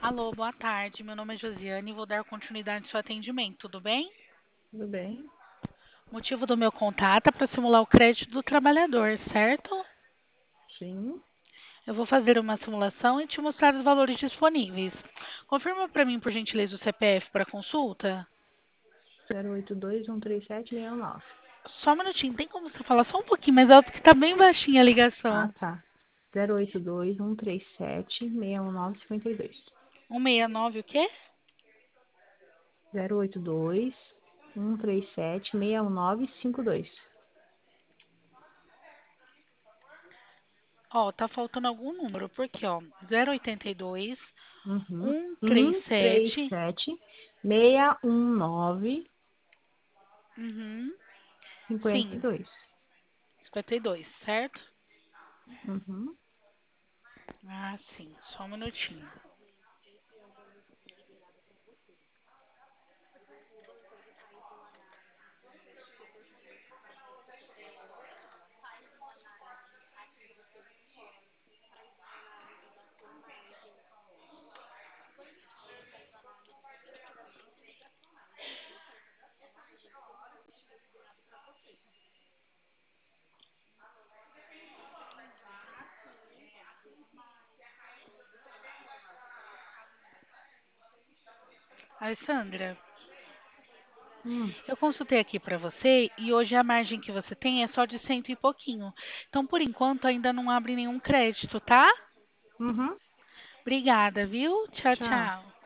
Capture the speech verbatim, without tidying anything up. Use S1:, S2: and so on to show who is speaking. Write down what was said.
S1: Alô, boa tarde. Meu nome é Josiane e vou dar continuidade ao seu atendimento, tudo bem?
S2: Tudo bem?
S1: O motivo do meu contato é para simular o crédito do trabalhador, certo?
S2: Sim.
S1: Eu vou fazer uma simulação e te mostrar os valores disponíveis. Confirma para mim, por gentileza, o C P F para consulta?
S2: zero oito dois um três sete seis um nove.
S1: Só um minutinho, tem como você falar só um pouquinho mais alto que tá bem baixinha a
S2: Ah,
S1: ligação.
S2: tá. zero oito dois um três sete seis um nove cinco dois.
S1: cento e sessenta e nove o quê?
S2: zero oito dois um três sete seis um nove cinco dois.
S1: Ó, tá faltando algum número, porque ó, zero oitenta e dois,
S2: Uhum. um três
S1: cento e trinta e sete,
S2: sete seis um nove
S1: uhum,
S2: cinco
S1: sim,
S2: dois.
S1: cinquenta e dois, certo?
S2: Uhum.
S1: Ah, sim, só um minutinho. Alessandra,
S2: Hum.
S1: eu consultei aqui para você e hoje a margem que você tem é só de cento e pouquinho. Então, por enquanto, ainda não abre nenhum crédito, tá?
S2: Uhum.
S1: Obrigada, viu? Tchau,
S2: Tchau.
S1: tchau.